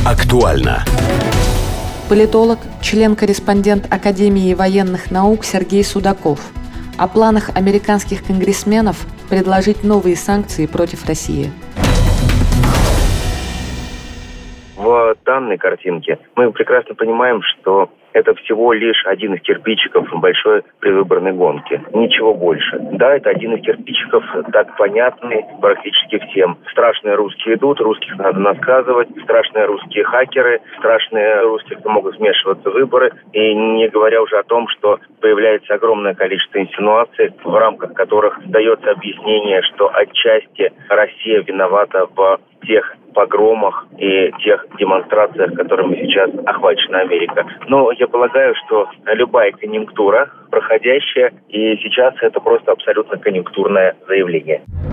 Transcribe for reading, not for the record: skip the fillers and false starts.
Актуально. Политолог, член-корреспондент Академии военных наук Сергей Судаков о планах американских конгрессменов предложить новые санкции против России. В данной картинке мы прекрасно понимаем, что это всего лишь один из кирпичиков большой предвыборной гонки. Ничего больше. Да, это один из кирпичиков, так понятный практически всем. Страшные русские идут, русских надо наказывать, страшные русские хакеры, страшные русские, кто могут вмешиваться в выборы. И не говоря уже о том, что появляется огромное количество инсинуаций, в рамках которых дается объяснение, что отчасти Россия виновата в тех погромах и тех демонстрациях, которыми сейчас охвачена Америка. Но я полагаю, что любая конъюнктура проходящая, и сейчас это просто абсолютно конъюнктурное заявление.